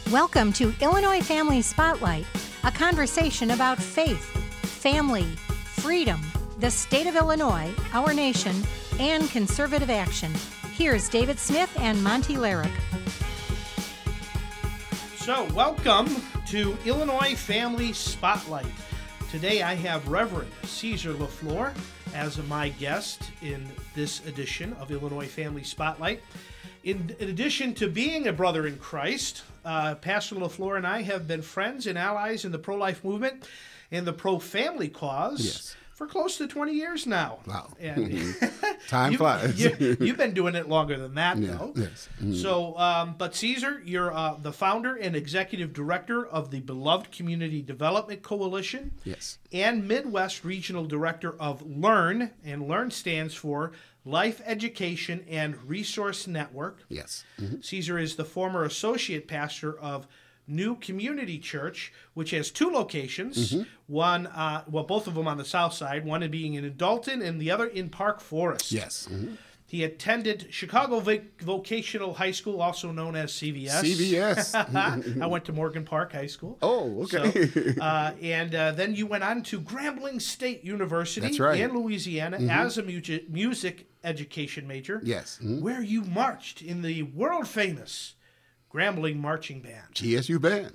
Welcome to Illinois Family Spotlight, a conversation about faith, family, freedom, the state of Illinois, our nation, and conservative action. Here's David Smith and Monty Larrick. So, welcome to Illinois Family Spotlight. Today I have Reverend Caesar LaFleur as my guest in this edition of Illinois Family Spotlight. In addition to being a brother in Christ, Pastor LaFleur and I have been friends and allies in the pro-life movement and the pro-family cause for close to 20 years now. Wow. And Time flies. You've been doing it longer than that, though. Yes. Mm-hmm. So, but Caesar, you're the founder and executive director of the Beloved Community Development Coalition. Yes. And Midwest Regional Director of LEARN, and LEARN stands for Life Education and Resource Network. Yes. Mm-hmm. Caesar is the former associate pastor of New Community Church, which has two locations. Mm-hmm. One, both of them on the south side, one being in Dalton and the other in Park Forest. Yes. Mm-hmm. He attended Chicago Vocational High School, also known as CVS. CVS. I went to Morgan Park High School. Oh, okay. So, and then you went on to Grambling State University. That's right. In Louisiana as a music education major. Yes. Mm-hmm. Where you marched in the world-famous Grambling Marching Band. GSU Band.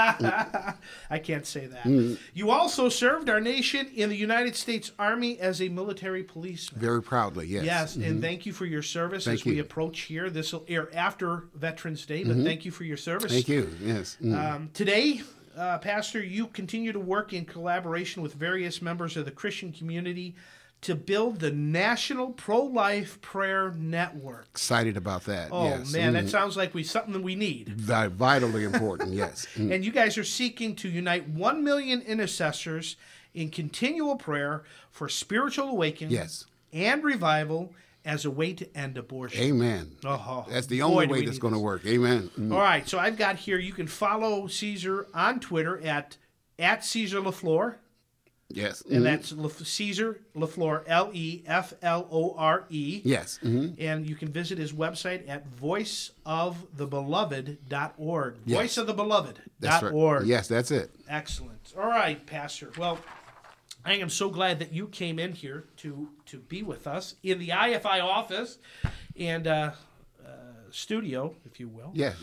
I can't say that. You also served our nation in the United States Army as a military policeman. Very proudly, yes. Yes, and thank you for your service as we approach here. This will air after Veterans Day, but thank you for your service. Thank you, yes. Today, Pastor, you continue to work in collaboration with various members of the Christian community to build the National Pro-Life Prayer Network. Excited about that, Oh, yes. man, that sounds like something that we need. Vitally important, yes. And you guys are seeking to unite 1 million intercessors in continual prayer for spiritual awakening and revival as a way to end abortion. Amen. Oh, that's the only way that's going to work. Amen. All right, so I've got here, you can follow Caesar on Twitter at Caesar LaFleur. Yes. And that's Caesar LaFleur, LeFlore. Yes. And you can visit his website at voiceofthebeloved.org. Yes. Voiceofthebeloved.org. Right. Yes, that's it. Excellent. All right, Pastor. Well, I am so glad that you came in here to be with us in the IFI office and studio, if you will. Yeah.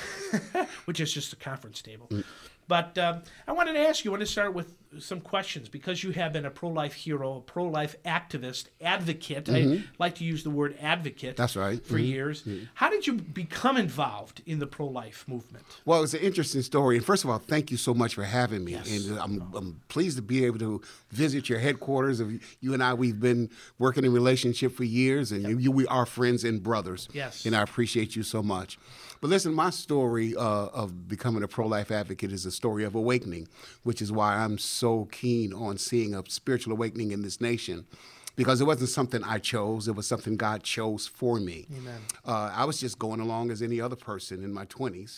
Which is just a conference table. But I wanted to ask you, I want to start with some questions because you have been a pro-life hero, a pro-life activist, advocate. I like to use the word advocate. That's right. For years. How did you become involved in the pro-life movement? Well, it's an interesting story. And first of all, thank you so much for having me. Yes. And I'm pleased to be able to visit your headquarters. You and I, we've been working in relationship for years, and we are friends and brothers. Yes. And I appreciate you so much. But listen, my story of becoming a pro-life advocate is a story of awakening, which is why I'm so keen on seeing a spiritual awakening in this nation, because it wasn't something I chose. It was something God chose for me. Amen. I was just going along as any other person in my 20s,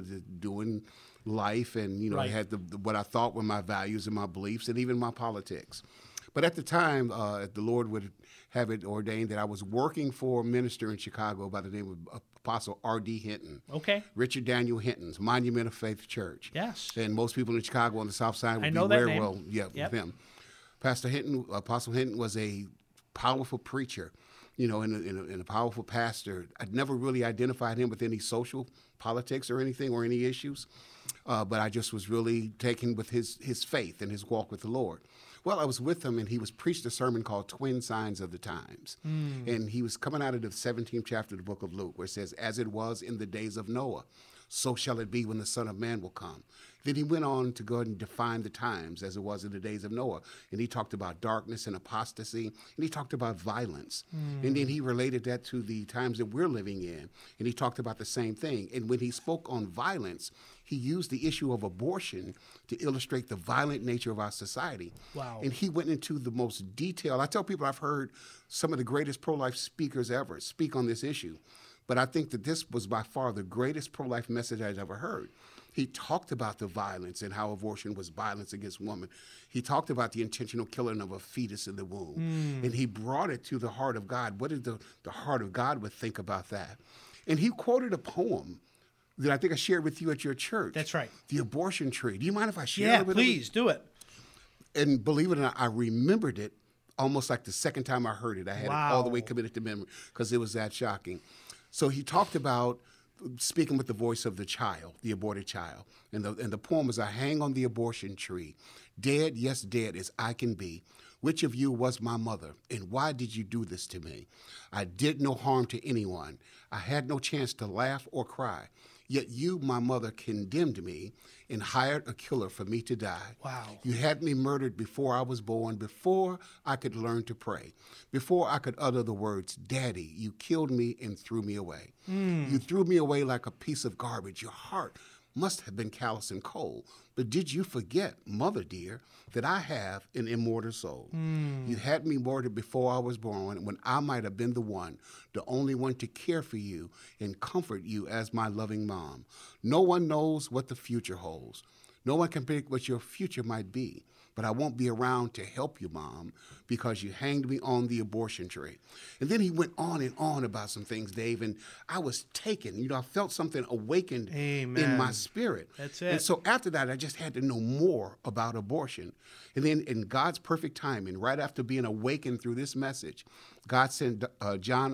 doing life and, I had what I thought were my values and my beliefs and even my politics. But at the time, the Lord would have it ordained that I was working for a minister in Chicago by the name of Apostle R.D. Hinton. Okay. Richard Daniel Hinton's Monument of Faith Church. Yes. And most people in Chicago on the south side would I be know that very name. well with him. Pastor Hinton, Apostle Hinton was a powerful preacher, and a powerful pastor. I'd never really identified him with any social politics or anything or any issues, but I just was really taken with his faith and his walk with the Lord. Well, I was with him, and he was preached a sermon called Twin Signs of the Times. And he was coming out of the 17th chapter of the book of Luke, where it says, as it was in the days of Noah, so shall it be when the Son of Man will come. Then he went on to go ahead and define the times as it was in the days of Noah. And he talked about darkness and apostasy, and he talked about violence. And then he related that to the times that we're living in, and he talked about the same thing. And when he spoke on violence, he used the issue of abortion to illustrate the violent nature of our society. Wow. And he went into the most detail. I tell people I've heard some of the greatest pro-life speakers ever speak on this issue, but I think that this was by far the greatest pro-life message I've ever heard. He talked about the violence and how abortion was violence against women. He talked about the intentional killing of a fetus in the womb. And he brought it to the heart of God. What did the heart of God would think about that? And he quoted a poem that I think I shared with you at your church. That's right. The abortion tree. Do you mind if I share Yeah, it with please do it. And believe it or not, I remembered it almost like the second time I heard it. I had it all the way committed to memory because it was that shocking. So he talked about speaking with the voice of the child, the aborted child. And the poem was, I hang on the abortion tree, dead, yes, dead as I can be. Which of you was my mother, and why did you do this to me? I did no harm to anyone. I had no chance to laugh or cry. Yet you, my mother, condemned me and hired a killer for me to die. Wow. You had me murdered before I was born, before I could learn to pray, before I could utter the words, Daddy, you killed me and threw me away. You threw me away like a piece of garbage. Your heart must have been callous and cold. But did you forget, mother dear, that I have an immortal soul? You had me murdered before I was born, when I might have been the one, the only one to care for you and comfort you as my loving mom. No one knows what the future holds. No one can predict what your future might be. But I won't be around to help you, Mom, because you hanged me on the abortion tree. And then he went on and on about some things, Dave, and I was taken. I felt something awakened in my spirit. That's it. And so after that, I just had to know more about abortion. And then in God's perfect timing, right after being awakened through this message, God sent John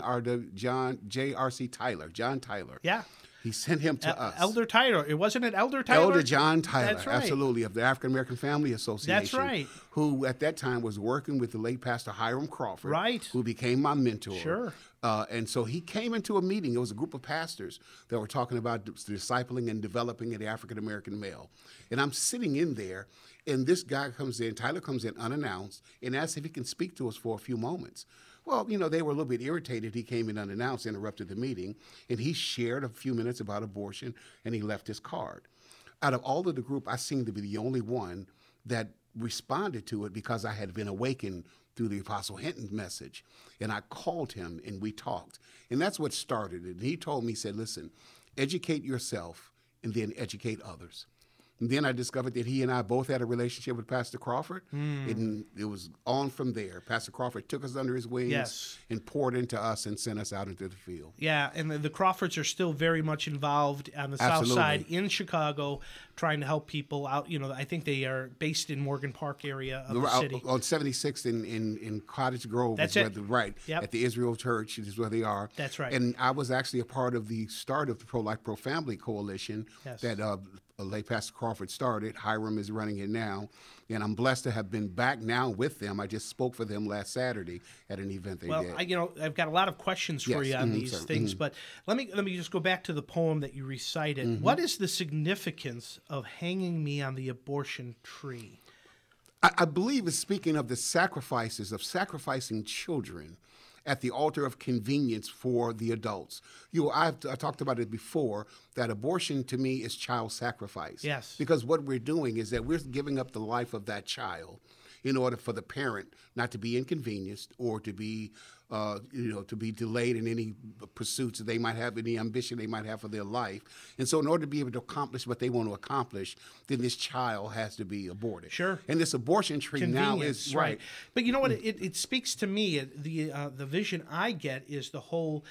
J.R.C. Tyler, John Tyler. Yeah. He sent him to us. Elder Tyler. It wasn't an Elder Tyler? Elder John Tyler, That's right. absolutely, of the African American Family Association. That's right. Who at that time was working with the late Pastor Hiram Crawford. Right. Who became my mentor. Sure. And so he came into a meeting. It was a group of pastors that were talking about discipling and developing the African American male. And I'm sitting in there, and this guy comes in, Tyler comes in unannounced, and asks if he can speak to us for a few moments. Well, they were a little bit irritated. He came in unannounced, interrupted the meeting, and he shared a few minutes about abortion, and he left his card. Out of all of the group, I seemed to be the only one that responded to it because I had been awakened through the Apostle Hinton message. And I called him, and we talked. And that's what started it. And he told me, he said, listen, educate yourself and then educate others. And then I discovered that he and I both had a relationship with Pastor Crawford, and it was on from there. Pastor Crawford took us under his wings and poured into us and sent us out into the field. Yeah, and the Crawfords are still very much involved on the South Side in Chicago, trying to help people out. I think they are based in Morgan Park area of the city. On 76th in Cottage Grove. That's is it. Right. Yep. At the Israel Church is where they are. That's right. And I was actually a part of the start of the Pro-Life, Pro-Family Coalition that late Pastor Crawford started. Hiram is running it now. And I'm blessed to have been back now with them. I just spoke for them last Saturday at an event they did. I've got a lot of questions for you on these things, but let me just go back to the poem that you recited. What is the significance of hanging me on the abortion tree? I believe it's speaking of the sacrifices of sacrificing children at the altar of convenience for the adults. I talked about it before, that abortion to me is child sacrifice. Yes. Because what we're doing is that we're giving up the life of that child in order for the parent not to be inconvenienced or to be to be delayed in any pursuits that they might have, any ambition they might have for their life. And so in order to be able to accomplish what they want to accomplish, then this child has to be aborted. Sure. And this abortion tree now is right. But you know what? It speaks to me. The vision I get is the whole,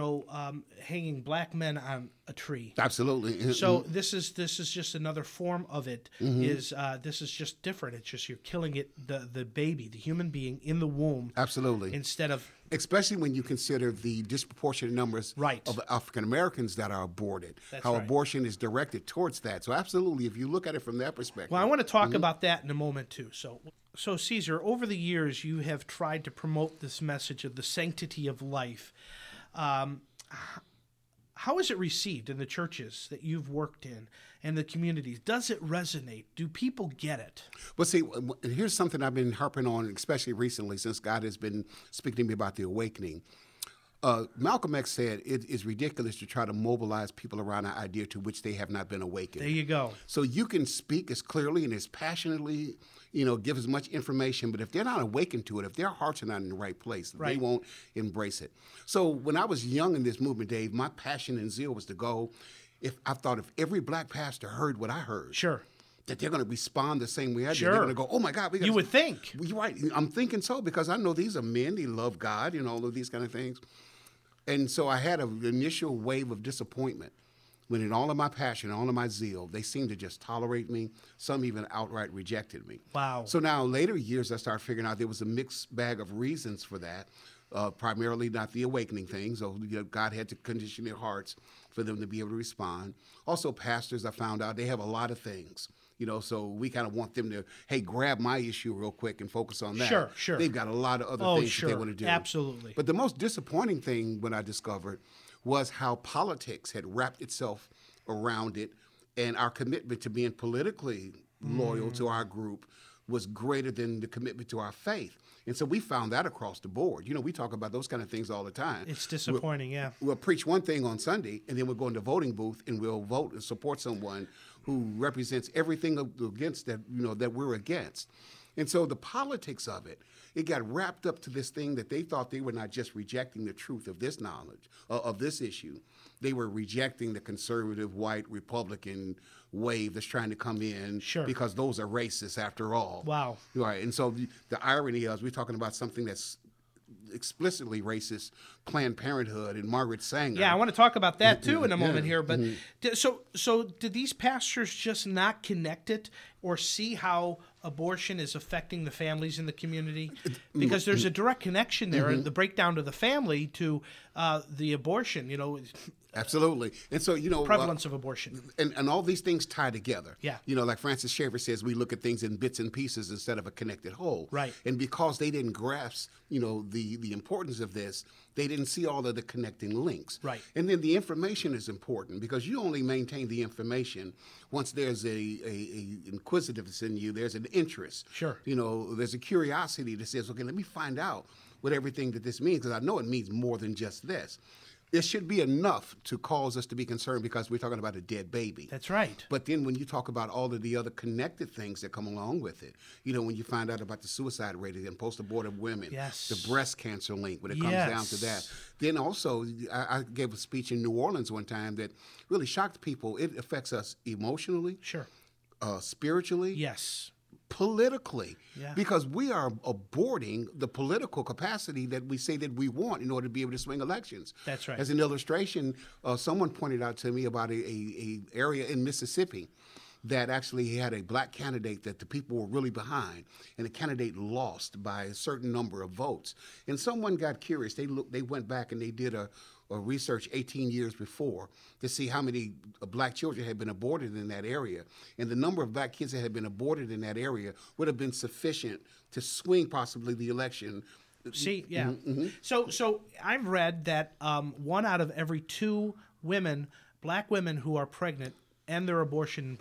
hanging black men on a tree. Absolutely. So this is just another form of it. This is just different. It's just you're killing the baby, the human being in the womb. Absolutely. Instead of, especially when you consider the disproportionate numbers of African Americans that are aborted. That's how right. abortion is directed towards that. So absolutely, if you look at it from that perspective. Well, I want to talk about that in a moment too. So Caesar, over the years, you have tried to promote this message of the sanctity of life. How is it received in the churches that you've worked in and the communities? Does it resonate? Do people get it? Well, see, here's something I've been harping on, especially recently, since God has been speaking to me about the awakening. Malcolm X said it is ridiculous to try to mobilize people around an idea to which they have not been awakened. There you go. So you can speak as clearly and as passionately, give as much information, but if they're not awakened to it, if their hearts are not in the right place, they won't embrace it. So when I was young in this movement, Dave, my passion and zeal was to go, if every black pastor heard what I heard. Sure. That they're going to respond the same way I did. Sure. They're going to go, oh, my God. You would think. You're right. I'm thinking so because I know these are men. They love God, all of these kind of things. And so I had an initial wave of disappointment. when in all of my passion, all of my zeal, they seemed to just tolerate me. Some even outright rejected me. Wow. So now, later years, I started figuring out there was a mixed bag of reasons for that. Primarily not the awakening things. So, God had to condition their hearts for them to be able to respond. Also, pastors, I found out, they have a lot of things. So we kind of want them to, hey, grab my issue real quick and focus on that. Sure, sure. They've got a lot of other things that they want to do. Absolutely. But the most disappointing thing when I discovered was how politics had wrapped itself around it, and our commitment to being politically loyal to our group was greater than the commitment to our faith. And so we found that across the board. We talk about those kind of things all the time. It's disappointing, yeah. We'll preach one thing on Sunday, and then we'll go in the voting booth and we'll vote and support someone who represents everything against that, that we're against. And so the politics of it, it got wrapped up to this thing that they thought they were not just rejecting the truth of this knowledge, of this issue. They were rejecting the conservative, white, Republican wave that's trying to come in because those are racist after all. Wow. Right. And so the irony is we're talking about something that's explicitly racist, Planned Parenthood and Margaret Sanger. Yeah, I want to talk about that too in a moment here. But so did these pastors just not connect it or see how abortion is affecting the families in the community? Because there's a direct connection there, the breakdown to the family to the abortion, Absolutely. And so, prevalence of abortion. And all these things tie together. Yeah. Like Francis Schaeffer says, we look at things in bits and pieces instead of a connected whole. Right. And because they didn't grasp, the importance of this, they didn't see all of the connecting links. Right. And then the information is important because you only maintain the information once there's a inquisitiveness in you, there's an interest. Sure. There's a curiosity that says, okay, let me find out what everything that this means, because I know it means more than just this. It should be enough to cause us to be concerned because we're talking about a dead baby. That's right. But then when you talk about all of the other connected things that come along with it, when you find out about the suicide rate and post-abortive women, the breast cancer link, when it comes down to that. Then also, I gave a speech in New Orleans one time that really shocked people. It affects us emotionally, spiritually, politically, because we are aborting the political capacity that we say that we want in order to be able to swing elections. That's right. As an illustration, someone pointed out to me about a area in Mississippi that actually had a black candidate that the people were really behind, and the candidate lost by a certain number of votes. And someone got curious. They went back and they did a research 18 years before to see how many black children had been aborted in that area. And the number of black kids that had been aborted in that area would have been sufficient to swing possibly the election. See, yeah. So I've read that 1 out of every 2 women, black women who are pregnant, end their abortion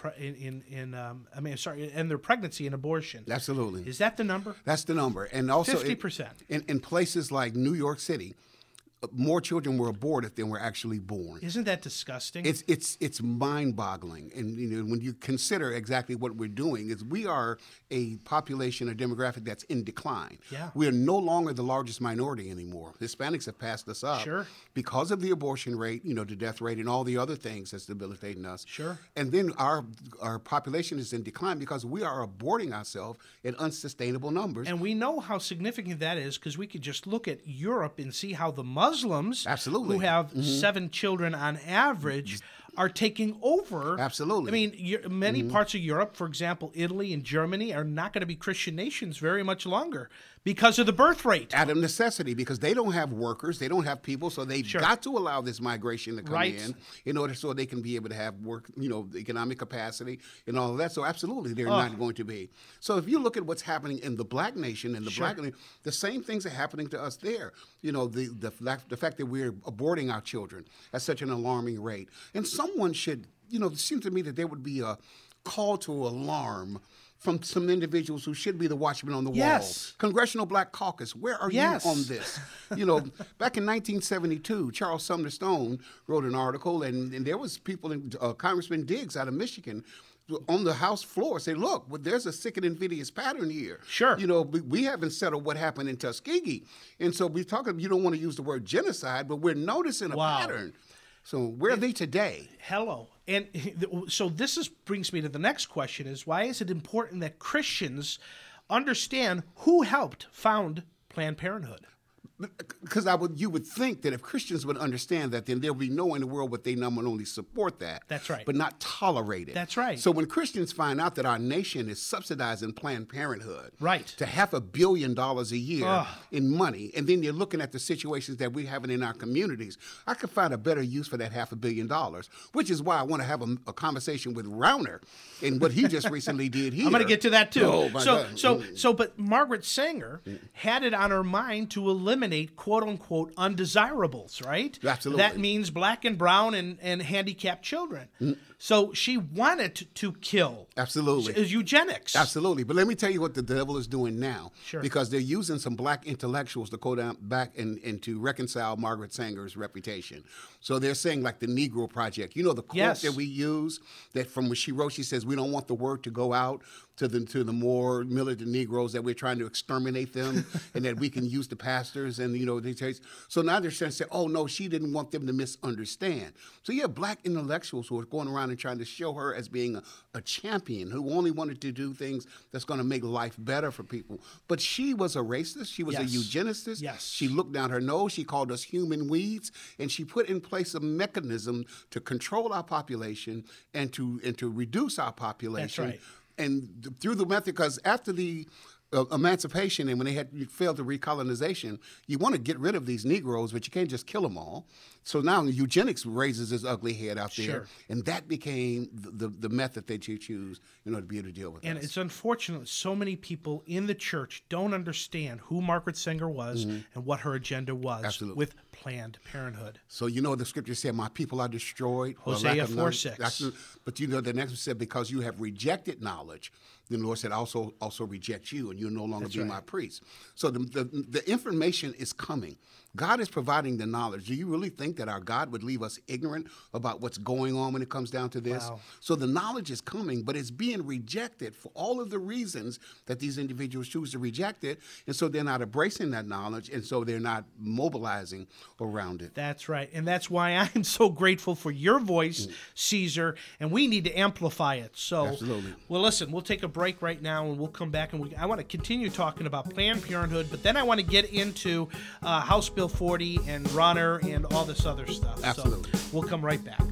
end their pregnancy in abortion. Absolutely. Is that the number? That's the number. And also 50%. In places like New York City, more children were aborted than were actually born. Isn't that disgusting? It's mind-boggling, and when you consider exactly what we're doing, is we are a population, a demographic that's in decline. Yeah. We are no longer the largest minority anymore. Hispanics have passed us up because of the abortion rate, the death rate, and all the other things that's debilitating us. Sure. And then our population is in decline because we are aborting ourselves in unsustainable numbers. And we know how significant that is because we could just look at Europe and see how the Muslims who have 7 children on average are taking over. Absolutely. I mean, many parts of Europe, for example, Italy and Germany, are not going to be Christian nations very much longer because of the birth rate. Out of necessity, because they don't have workers, they don't have people, so they've got to allow this migration to come in order so they can be able to have work, the economic capacity and all of that. So absolutely, they're not going to be. So if you look at what's happening in the black nation and the black nation, the same things are happening to us there. The fact that we're aborting our children at such an alarming rate. And someone should, it seems to me that there would be a call to alarm from some individuals who should be the watchmen on the wall. Congressional Black Caucus, where are you on this? Back in 1972, Charles Sumner Stone wrote an article, and there was people, Congressman Diggs out of Michigan, on the House floor say, look, there's a sick and invidious pattern here. We haven't settled what happened in Tuskegee. And so we talking, you don't want to use the word genocide, but we're noticing a pattern. So where are they today? Hello. And so this brings me to the next question is, why is it important that Christians understand who helped found Planned Parenthood? Because you would think that if Christians would understand that, then there'll be no in the world but they not only support that. That's right. But not tolerate it. That's right. So when Christians find out that our nation is subsidizing Planned Parenthood, right, to $500 million a year in money, and then you're looking at the situations that we're having in our communities, I could find a better use for that $500 million, which is why I want to have a conversation with Rauner and what he just recently did here. I'm going to get to that too. Oh, my God. But Margaret Sanger had it on her mind to eliminate quote-unquote undesirables, right? Absolutely. That means black and brown and handicapped children. So she wanted to kill. Absolutely. Eugenics. Absolutely. But let me tell you what the devil is doing now. Sure. Because they're using some black intellectuals to go back and to reconcile Margaret Sanger's reputation. So they're saying like the Negro Project. You know the quote that we use that from what she wrote, she says, we don't want the word to go out to the more militant Negroes, that we're trying to exterminate them and that we can use the pastors and, so now they're saying, oh, no, she didn't want them to misunderstand. So you have black intellectuals who are going around and trying to show her as being a champion who only wanted to do things that's going to make life better for people. But she was a racist. She was a eugenicist. Yes. She looked down her nose. She called us human weeds. And she put in place a mechanism to control our population and to reduce our population. That's right. And through the method, because after the emancipation and when they had failed the recolonization, you want to get rid of these Negroes, but you can't just kill them all. So now eugenics raises its ugly head out there, and that became the method that you choose in order to be able to deal with And us. it's unfortunate so many people in the church don't understand who Margaret Sanger was and what her agenda was with Planned Parenthood. So the scripture said, my people are destroyed. Hosea 4:6. But the next one said, because you have rejected knowledge, then the Lord said, also reject you, and you'll no longer be my priest. So the information is coming. God is providing the knowledge. Do you really think that our God would leave us ignorant about what's going on when it comes down to this? Wow. So the knowledge is coming, but it's being rejected for all of the reasons that these individuals choose to reject it. And so they're not embracing that knowledge, and so they're not mobilizing around it. That's right. And that's why I'm so grateful for your voice, Caesar, and we need to amplify it. So, absolutely. Well, listen, we'll take a break right now, and we'll come back, and I want to continue talking about Planned Parenthood, but then I want to get into House Bill 40 and Runner and all this other stuff. Absolutely. So we'll come right back.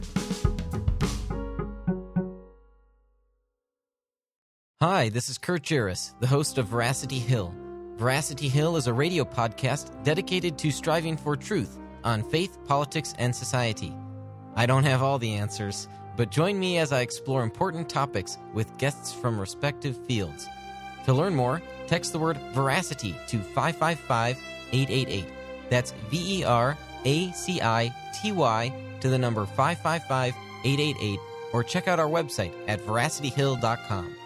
Hi, this is Kurt Jarris, the host of Veracity Hill. Veracity Hill is a radio podcast dedicated to striving for truth on faith, politics, and society. I don't have all the answers, but join me as I explore important topics with guests from respective fields. To learn more, text the word Veracity to 555-888. That's VERACITY to the number 555-888, or check out our website at veracityhill.com.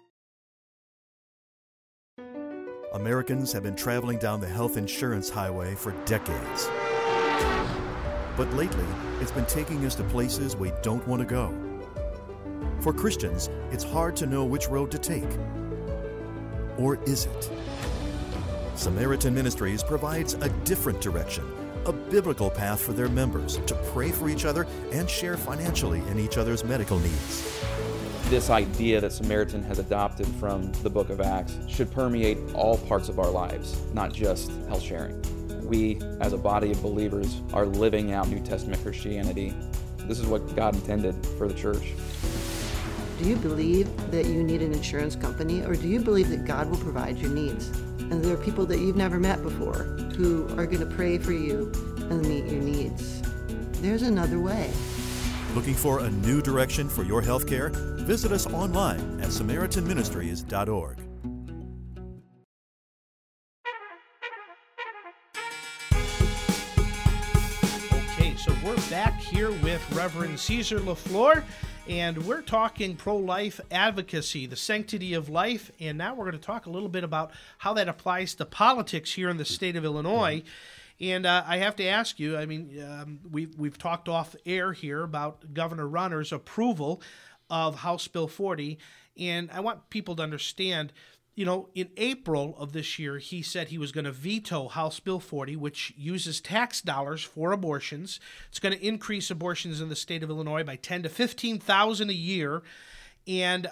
Americans have been traveling down the health insurance highway for decades. But lately, it's been taking us to places we don't want to go. For Christians, it's hard to know which road to take. Or is it? Samaritan Ministries provides a different direction, a biblical path for their members to pray for each other and share financially in each other's medical needs. This idea that Samaritan has adopted from the book of Acts should permeate all parts of our lives, not just health sharing. We, as a body of believers, are living out New Testament Christianity. This is what God intended for the church. Do you believe that you need an insurance company, or do you believe that God will provide your needs? And there are people that you've never met before who are going to pray for you and meet your needs. There's another way. Looking for a new direction for your health care? Visit us online at SamaritanMinistries.org. Okay, so we're back here with Reverend Caesar LaFleur, and we're talking pro-life advocacy, the sanctity of life, and now we're going to talk a little bit about how that applies to politics here in the state of Illinois. And I have to ask you, I mean, we've talked off air here about Governor Runner's approval of House Bill 40, and I want people to understand, in April of this year, he said he was going to veto House Bill 40, which uses tax dollars for abortions. It's going to increase abortions in the state of Illinois by 10,000 to 15,000 a year. And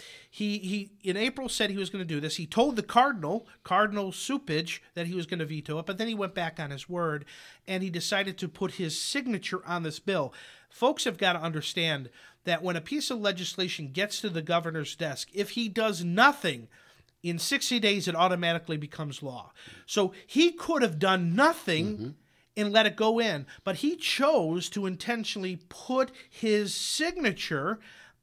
he in April said he was going to do this. He told the Cardinal Cupich, that he was going to veto it, but then he went back on his word, and he decided to put his signature on this bill. Folks have got to understand that when a piece of legislation gets to the governor's desk, if he does nothing, in 60 days it automatically becomes law. So he could have done nothing and let it go in, but he chose to intentionally put his signature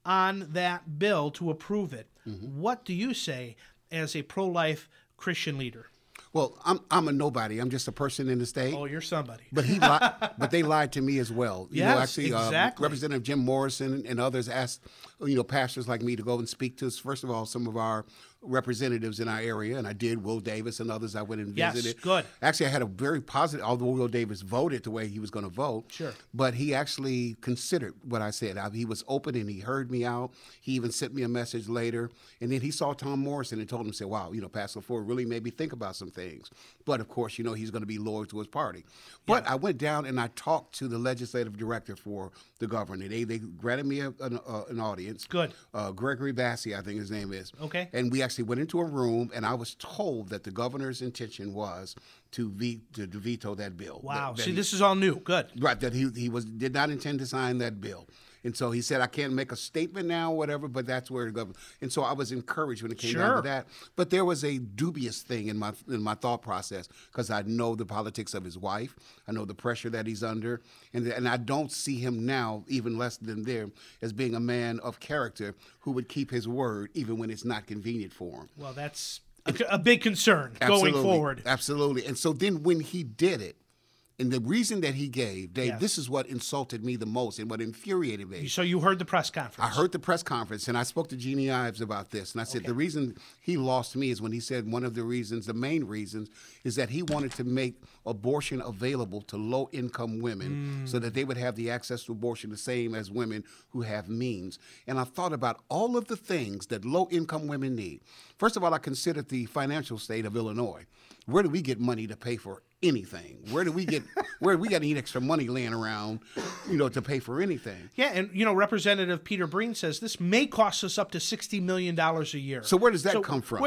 on that bill to approve it. What do you say as a pro-life Christian leader? Well, I'm a nobody. I'm just a person in the state. Oh, you're somebody. But but they lied to me as well. Yes, exactly. Representative Jim Morrison and others asked, pastors like me to go and speak to, first of all, some of our representatives in our area, and I did. Will Davis and others I went and visited. Yes, good. Actually, I had a very positive, although Will Davis voted the way he was going to vote. Sure. But he actually considered what I said. He was open and he heard me out. He even sent me a message later. And then he saw Tom Morrison and told him, wow, Pastor LaFleur really made me think about some things. But of course, he's going to be loyal to his party. But I went down and I talked to the legislative director for the governor. They granted me an audience. Good. Gregory Bassey, I think his name is. Okay. And we actually went into a room, and I was told that the governor's intention was to veto that bill. Wow. See, this is all new. Good. Right, that he did not intend to sign that bill. And so he said, I can't make a statement now or whatever, but that's where the governor. And so I was encouraged when it came down to that. But there was a dubious thing in my thought process, because I know the politics of his wife. I know the pressure that he's under. And I don't see him now, even less than there, as being a man of character who would keep his word even when it's not convenient for him. Well, that's a big concern going forward. Absolutely. And so then when he did it, and the reason that he gave, Dave, this is what insulted me the most and what infuriated me. So you heard the press conference. I heard the press conference, and I spoke to Jeannie Ives about this. And I said, the reason he lost me is when he said one of the reasons, the main reasons, is that he wanted to make abortion available to low-income women so that they would have the access to abortion the same as women who have means. And I thought about all of the things that low-income women need. First of all, I considered the financial state of Illinois. Where do we get money to pay for anything? Where we got to need extra money laying around, to pay for anything? Yeah, and Representative Peter Breen says this may cost us up to $60 million a year. So where does that come from?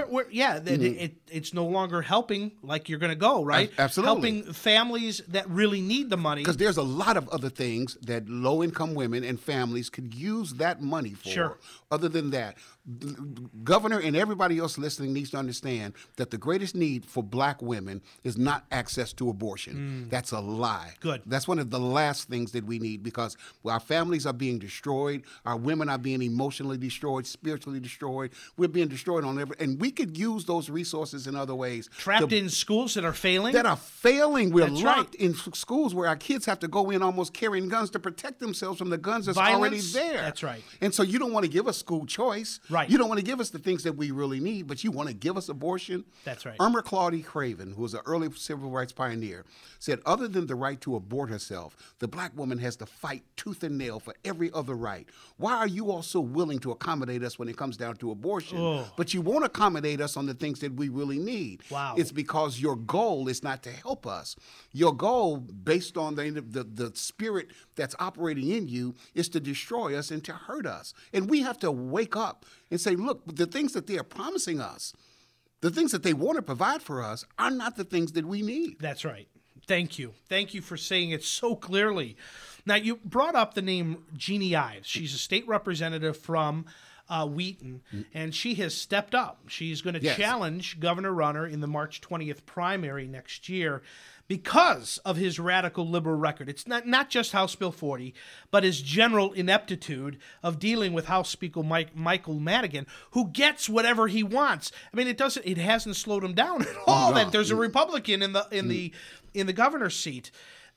It's no longer helping like you're going to go, right? Absolutely. Helping families that really need the money. Because there's a lot of other things that low-income women and families could use that money for. Sure. Other than that, the governor and everybody else listening needs to understand that the greatest need for black women is not access to abortion. That's a lie. Good. That's one of the last things that we need, because our families are being destroyed. Our women are being emotionally destroyed, spiritually destroyed. We're being destroyed and we could use those resources in other ways. Trapped in schools that are failing? We're locked in schools where our kids have to go in almost carrying guns to protect themselves from the guns that's already there. That's right. And so you don't want to give us school choice. Right. You don't want to give us the things that we really need, but you want to give us abortion. That's right. Irma Claudie Craven, who was an early civil rights pioneer, said other than the right to abort herself, the black woman has to fight tooth and nail for every other right. Why are you all so willing to accommodate us when it comes down to abortion, but you won't accommodate us on the things that we really need? Wow. It's because your goal is not to help us. Your goal, based on the spirit that's operating in you, is to destroy us and to hurt us. And we have to wake up and say, look, the things that they are promising us, the things that they want to provide for us, are not the things that we need. That's right. Thank you. Thank you for saying it so clearly. Now, you brought up the name Jeannie Ives. She's a state representative from Wheaton, and she has stepped up. She's going to challenge Governor Runner in the March 20th primary next year because of his radical liberal record. It's not just House Bill 40, but his general ineptitude of dealing with House Speaker Michael Madigan, who gets whatever he wants. I mean, it hasn't slowed him down at all that there's a Republican in the governor's seat.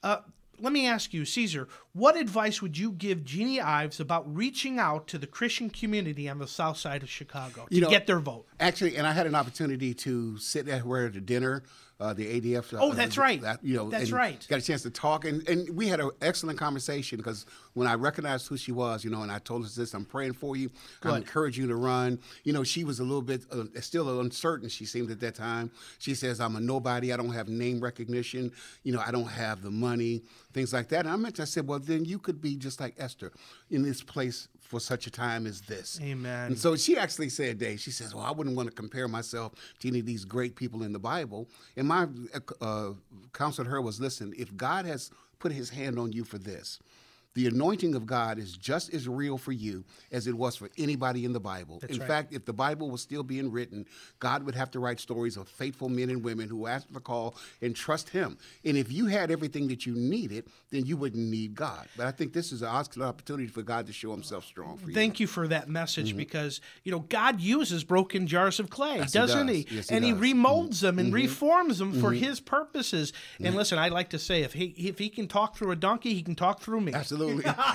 Let me ask you, Caesar, what advice would you give Jeannie Ives about reaching out to the Christian community on the south side of Chicago to get their vote? Actually, and I had an opportunity to sit at dinner the ADF. Oh, that's right. That's right. Got a chance to talk, and we had an excellent conversation because when I recognized who she was, and I told her this, I'm praying for you. I encourage you to run. She was a little bit still uncertain. She seemed at that time. She says, I'm a nobody. I don't have name recognition. I don't have the money, things like that. And I said, well, then you could be just like Esther in this place for such a time as this. Amen. And so she actually said, Dave, she says, well, I wouldn't want to compare myself to any of these great people in the Bible. And my counsel to her was, listen, if God has put his hand on you for this, the anointing of God is just as real for you as it was for anybody in the Bible. In fact, if the Bible was still being written, God would have to write stories of faithful men and women who answered the call and trust him. And if you had everything that you needed, then you wouldn't need God. But I think this is an opportunity for God to show himself strong for you. Thank you for that message because, God uses broken jars of clay, doesn't he? Yes, and he does. remolds them and reforms them for his purposes. And listen, I like to say, if he can talk through a donkey, he can talk through me. Absolutely.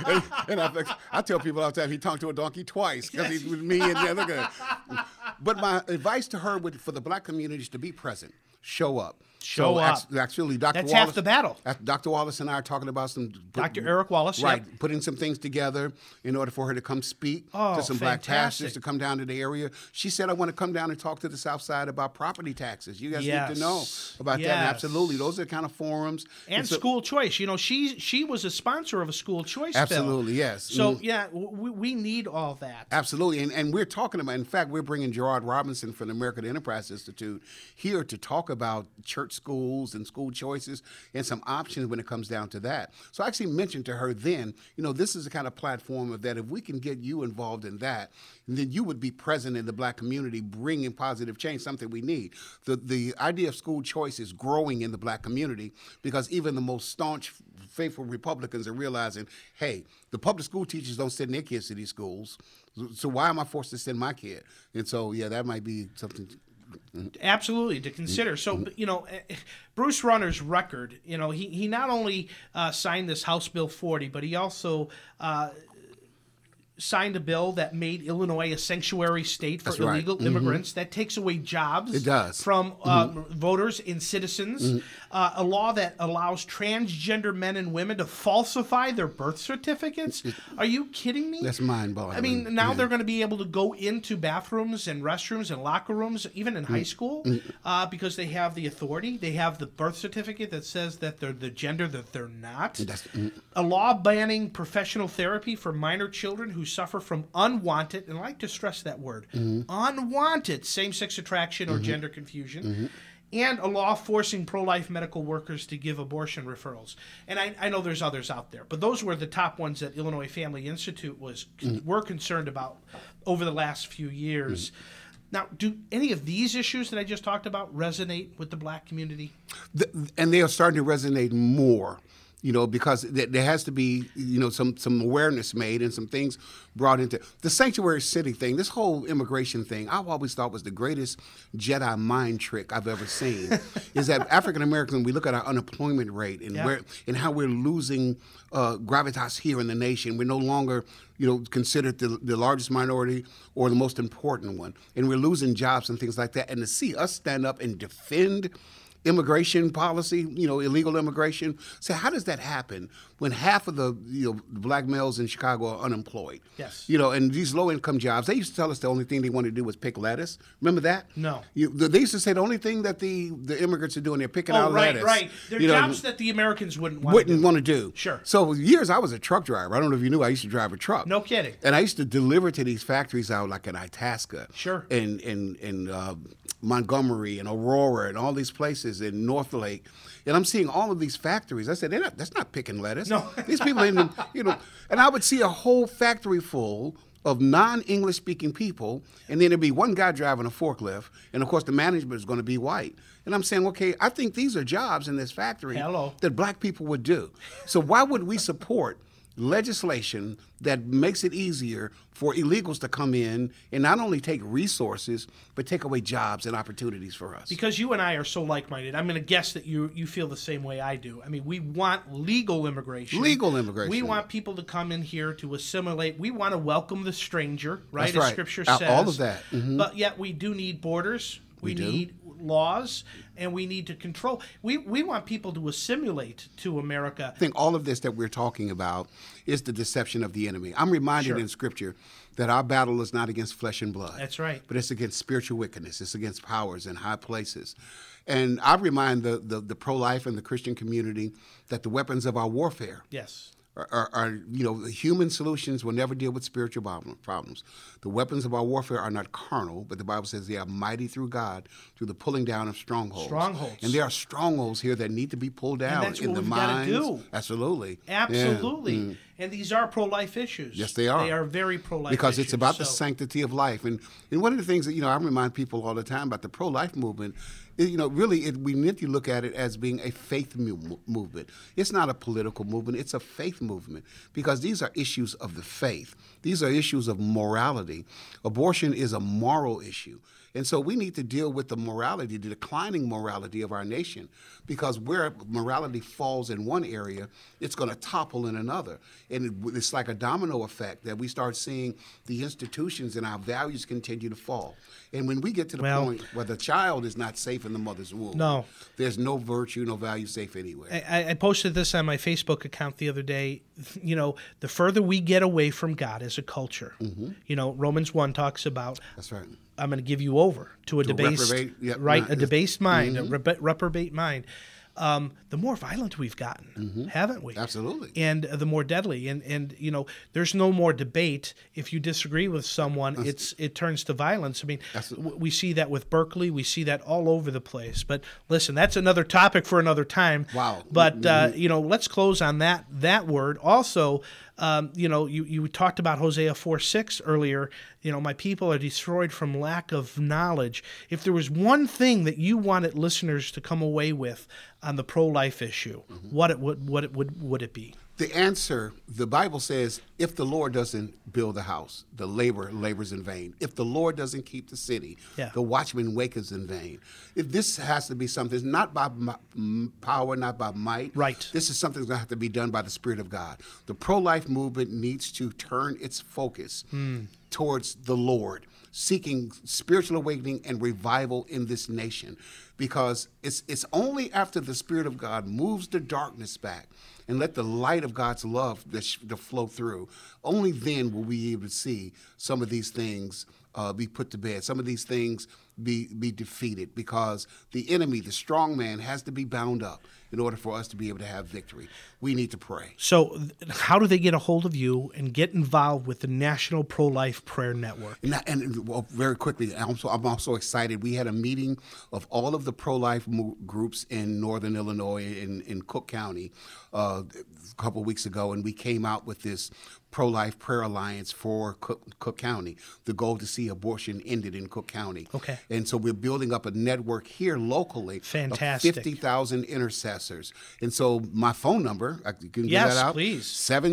and I tell people all the time he talked to a donkey twice because he's with me and the other guy. But my advice to her for the black community is to be present, show up. Show up. Actually, Dr. That's Wallace, half the battle. Dr. Wallace and I are talking about Dr. Eric Wallace, right? Putting some things together in order for her to come speak to some black pastors to come down to the area. She said, "I want to come down and talk to the South Side about property taxes. You guys need to know about that." And absolutely, those are the kind of forums and school choice. She was a sponsor of a school choice bill. Absolutely, yes. So we need all that. Absolutely, and we're talking about. In fact, we're bringing Gerard Robinson from the American Enterprise Institute here to talk about church schools and school choices and some options when it comes down to that. So I actually mentioned to her then, this is the kind of platform of that if we can get you involved in that, then you would be present in the black community, bringing positive change, something we need. The idea of school choice is growing in the black community because even the most staunch, faithful Republicans are realizing, hey, the public school teachers don't send their kids to these schools, so why am I forced to send my kid? And so, that might be something absolutely to consider. So, Bruce Runner's record, he not only signed this House Bill 40, but he also signed a bill that made Illinois a sanctuary state for illegal immigrants. That takes away jobs from voters and citizens. A law that allows transgender men and women to falsify their birth certificates. Are you kidding me? That's mind-boggling. I mean, now they're going to be able to go into bathrooms and restrooms and locker rooms, even in high school, because they have the authority. They have the birth certificate that says that they're the gender that they're not. A law banning professional therapy for minor children who suffer from unwanted, and I like to stress that word, unwanted same-sex attraction or gender confusion. And a law forcing pro-life medical workers to give abortion referrals. And I know there's others out there, but those were the top ones that Illinois Family Institute were concerned about over the last few years. Now, do any of these issues that I just talked about resonate with the black community? And they are starting to resonate more. Because there has to be, some awareness made and some things brought into the sanctuary city thing. This whole immigration thing, I've always thought was the greatest Jedi mind trick I've ever seen. Is that African American? We look at our unemployment rate and how we're losing gravitas here in the nation. We're no longer, considered the largest minority or the most important one, and we're losing jobs and things like that. And to see us stand up and defend immigration policy, illegal immigration. So how does that happen when half of the black males in Chicago are unemployed? Yes. And these low-income jobs, they used to tell us the only thing they wanted to do was pick lettuce. Remember that? No. They used to say the only thing that the immigrants are doing, they're picking out lettuce. Right. They're jobs that the Americans wouldn't want to do. Sure. So years I was a truck driver. I don't know if you knew I used to drive a truck. No kidding. And I used to deliver to these factories out like in Itasca. Sure. And Montgomery and Aurora and all these places in North Lake, and I'm seeing all of these factories. I said, that's not picking lettuce. No. These people, and I would see a whole factory full of non-English speaking people, and then there'd be one guy driving a forklift, and of course the management is going to be white. And I'm saying, okay, I think these are jobs in this factory that black people would do. So why would we support legislation that makes it easier for illegals to come in and not only take resources, but take away jobs and opportunities for us? Because you and I are so like-minded, I'm going to guess that you feel the same way I do. I mean, we want legal immigration. Legal immigration. We want people to come in here to assimilate. We want to welcome the stranger, right? That's right. As Scripture says. All of that. But yet we do need borders. We need laws, and we need to control. We want people to assimilate to America. I think all of this that we're talking about is the deception of the enemy. I'm reminded in Scripture that our battle is not against flesh and blood. That's right. But it's against spiritual wickedness. It's against powers in high places. And I remind the pro-life and the Christian community that the weapons of our warfare are human solutions will never deal with spiritual problems. The weapons of our warfare are not carnal, but the Bible says they are mighty through God through the pulling down of strongholds. And there are strongholds here that need to be pulled down in the minds. That's what we've got to do. Absolutely. Yeah. And these are pro-life issues. Yes, they are. They are very pro-life because issues. It's about the sanctity of life. And one of the things that, I remind people all the time about the pro-life movement, we need to look at it as being a faith movement. It's not a political movement. It's a faith movement because these are issues of the faith. These are issues of morality. Abortion is a moral issue. And so we need to deal with the morality, the declining morality of our nation, because where morality falls in one area, it's going to topple in another. And it's like a domino effect that we start seeing the institutions and our values continue to fall. And when we get to the point where the child is not safe in the mother's womb, there's no virtue, no value safe anywhere. I posted this on my Facebook account the other day. The further we get away from God as a culture, Romans 1 talks about. That's right. I'm going to give you over to a debased, debased mind, a reprobate mind. The more violent we've gotten, haven't we? Absolutely. And the more deadly. And there's no more debate. If you disagree with someone, it turns to violence. I mean, we see that with Berkeley. We see that all over the place. But listen, that's another topic for another time. Wow. But, let's close on that word. Also, you talked about Hosea 4:6 earlier. My people are destroyed from lack of knowledge. If there was one thing that you wanted listeners to come away with on the pro-life issue, what would it be? The answer, the Bible says, if the Lord doesn't build the house, the labor labors in vain. If the Lord doesn't keep the city, the watchman waketh in vain. If this has to be something, not by power, not by might. Right. This is something that's going to have to be done by the Spirit of God. The pro-life movement needs to turn its focus towards the Lord, seeking spiritual awakening and revival in this nation. Because it's only after the Spirit of God moves the darkness back and let the light of God's love to flow through, only then will we be able to see some of these things be put to bed, some of these things be defeated, because the enemy, the strong man, has to be bound up in order for us to be able to have victory. We need to pray. So how do they get a hold of you and get involved with the National Pro-Life Prayer Network? And very quickly, I'm also excited. We had a meeting of all of the pro-life groups in Northern Illinois, in Cook County, a couple of weeks ago, and we came out with this Pro-Life Prayer Alliance for Cook County, the goal to see abortion ended in Cook County. Okay. And so we're building up a network here locally. Fantastic. Of 50,000 intercessors. And so my phone number, you can give that out? Yes, please.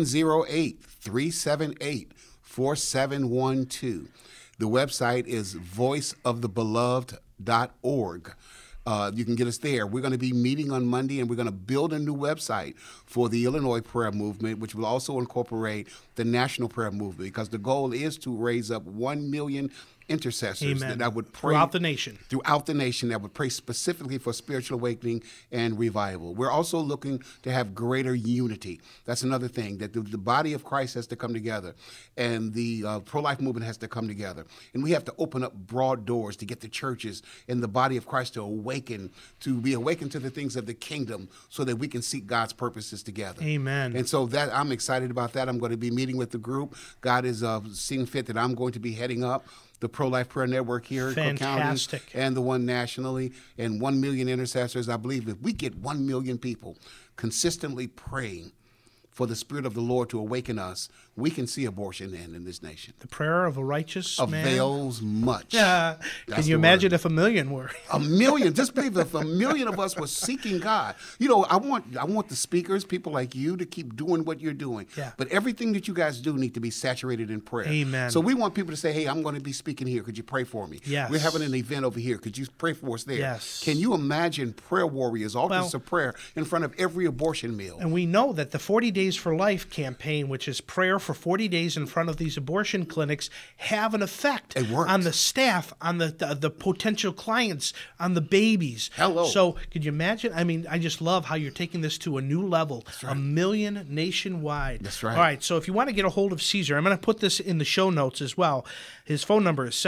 708-378-4712. The website is voiceofthebeloved.org. You can get us there. We're going to be meeting on Monday, and we're going to build a new website for the Illinois prayer movement, which will also incorporate the national prayer movement, because the goal is to raise up 1 million intercessors that would pray throughout the nation, that would pray specifically for spiritual awakening and revival. We're also looking to have greater unity. That's another thing, that the body of Christ has to come together, and the pro-life movement has to come together. And we have to open up broad doors to get the churches and the body of Christ to be awakened to the things of the kingdom, so that we can seek God's purposes together. Amen. And so that I'm excited about that. I'm going to be meeting with the group. God is seeing fit that I'm going to be heading up the Pro-Life Prayer Network here in Cook County, and the one nationally, and 1 million intercessors. I believe if we get 1 million people consistently praying for the Spirit of the Lord to awaken us, we can see abortion end in this nation. The prayer of a righteous man avails much. Can you imagine if 1 million were? 1 million. Just believe if 1 million of us were seeking God. I want the speakers, people like you, to keep doing what you're doing. Yeah. But everything that you guys do need to be saturated in prayer. Amen. So we want people to say, hey, I'm going to be speaking here. Could you pray for me? Yes. We're having an event over here. Could you pray for us there? Yes. Can you imagine prayer warriors, altars of prayer in front of every abortion mill? And we know that the 40 days Days for Life campaign, which is prayer for 40 days in front of these abortion clinics, have an effect on the staff, on the potential clients, on the babies. Hello. So could you imagine? I mean, I just love how you're taking this to a new level. That's right. 1 million nationwide. That's right. All right, so if you want to get a hold of Caesar, I'm going to put this in the show notes as well. His phone number is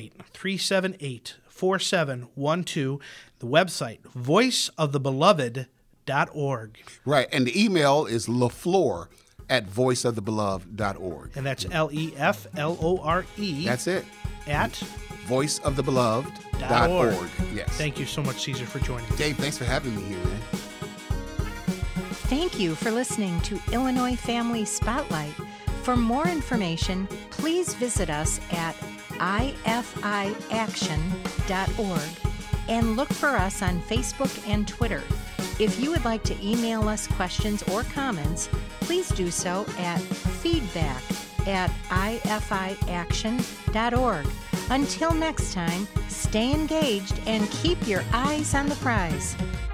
708-378-4712. The website, voiceofthebeloved.org. Right, and the email is lafleur@voiceofthebeloved.org. And that's LEFLORE. That's it. At voiceofthebeloved.org. Yes. Thank you so much, Caesar, for joining us. Dave, thanks for having me here, man. Thank you for listening to Illinois Family Spotlight. For more information, please visit us at ifiaction.org and look for us on Facebook and Twitter. If you would like to email us questions or comments, please do so at feedback@ifiaction.org. Until next time, stay engaged and keep your eyes on the prize.